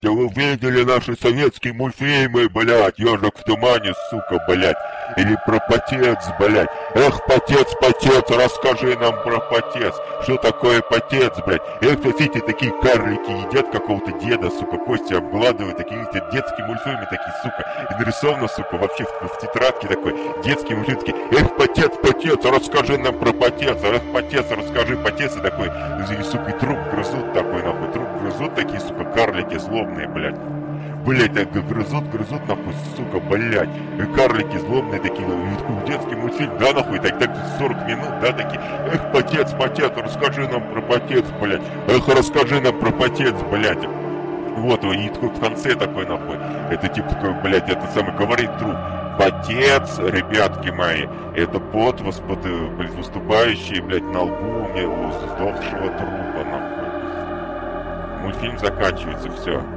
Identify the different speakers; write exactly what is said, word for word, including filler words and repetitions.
Speaker 1: Да вы видели наши советские мультфильмы, блядь, «Ежик в тумане», сука, блядь, или про Потец, блядь. Эх, Потец, Потец, расскажи нам про Потец. Что такое Потец, блядь? Эх, смотрите, такие карлики едят какого-то деда, сука, кости обгладывают, такие эти детские мультфильмы такие, сука. И нарисовано, сука, вообще в, в тетрадке такой, детские мультфильмы такие. Эх, Потец, Потец, расскажи нам про Потец. Эх, Потец, расскажи, Потец, и такой, и, сука, и труп грызут такой, нахуй, труп грызут такие, сука, карлики злобные, блядь. Блять, так грызут, грызут, нахуй, сука, блять. И карлики злобные такие, и такой детский мультфильм, да, нахуй, так, так, сорок минут, да, такие. Эх, Потец, Потец, расскажи нам про Потец, блять. Эх, расскажи нам про Потец, блять. Вот, и такой в конце такой, нахуй, это типа такой, блять, это самый говорит друг. Потец, ребятки мои, это пот, воспод, блядь, выступающий, блядь, на лбу у меня у сдохшего трупа, нахуй. Мультфильм заканчивается, все.